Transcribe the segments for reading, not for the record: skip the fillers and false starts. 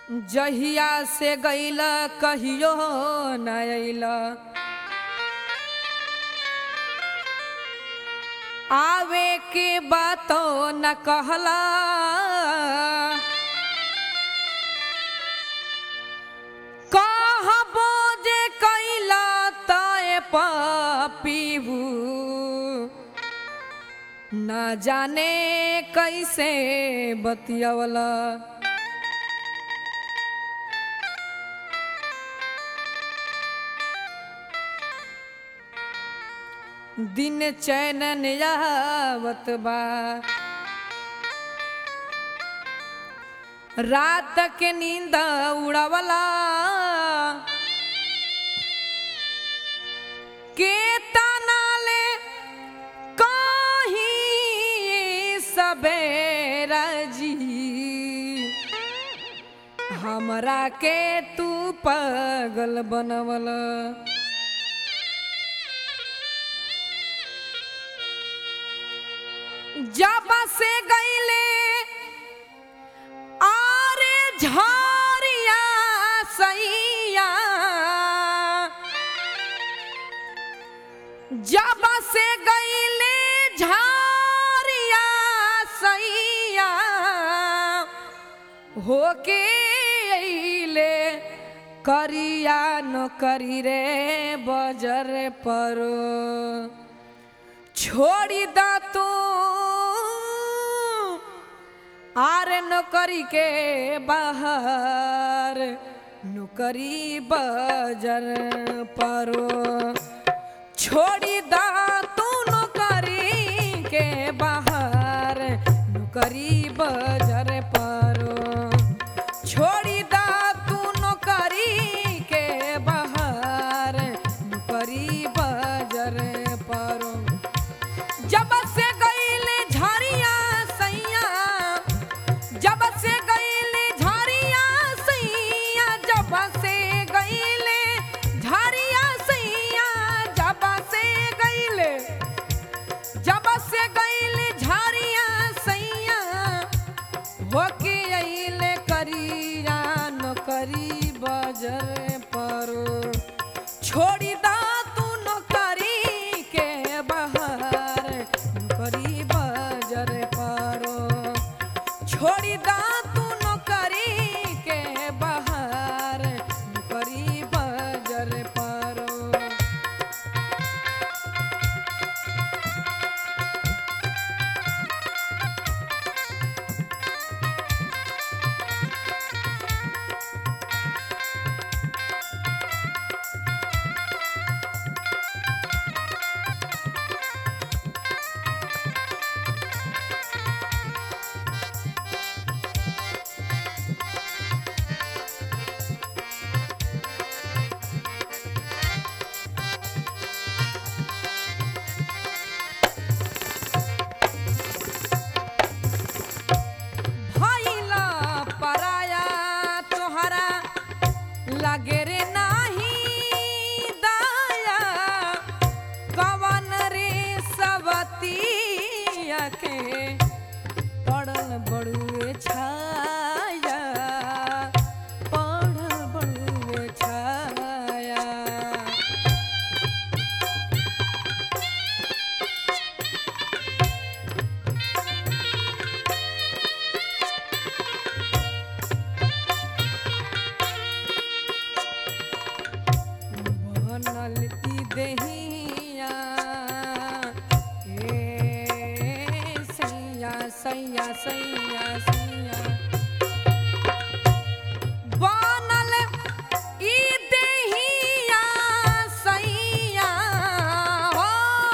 जहिया से गईल कहियो न अइल आवे के बातो न कहला कहबो जे कैला तय पीबू न जाने कैसे बतियवला दिन चैन आवत बा रात के नींद उड़वला के तनाले कहीं सबेरा जी हमरा के तू पागल बनवला जब से गईले आरे झारिया सैया जब से गईले झारिया सैया होके अइले करिया न करी रे बजर पर छोड़ी दा तू आरे नौकरी के बाहर नौकरी बजर परो छोड़ी दा तू नौकरी के बाहर नौकरी बजर परो छोड़ी दा तू नौकरी के बाहर नौकरी बजर परो जब से गईले झारिया सैया जब से गईले झारिया सैया जब से गईले झारिया सैया जब से गईले झारिया सैया होके अइले करिया नौकरी बजर परो छोड़ी दा तू नौकरी के बाहर नौकरी बजर परो छोड़ी दा तू नौकरी के बाहर नौकरी बजर परो लागे रे नाही दाया कवन रे सवतिया के पड़ल बड़ुए छाया पड़ल बड़ुए छाया बनल ई देहिया सैया सैया सैया सैया बनल ई देहिया सैया हो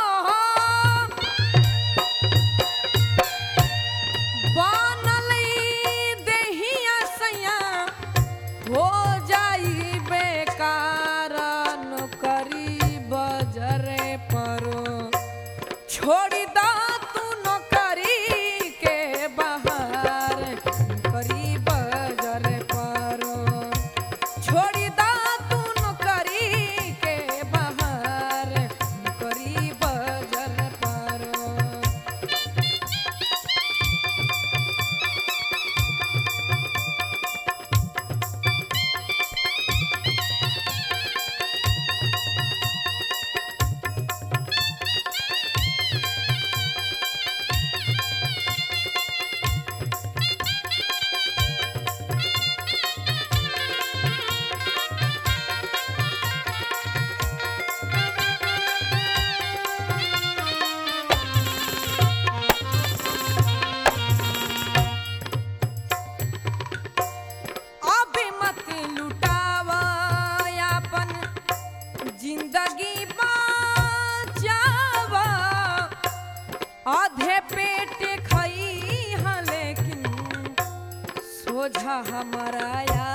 बनल ई देहिया सैया हो जाई बेकार नौकरी बजर परो छोड़ी दा तू नौकरी के बाहर नौकरी बजर परो छोड़ी दा तू नौकरी के बाहर नौकरी बजर परो जिंदगी बचावा आधे पेट खई हा लेकिन सोझा हमारा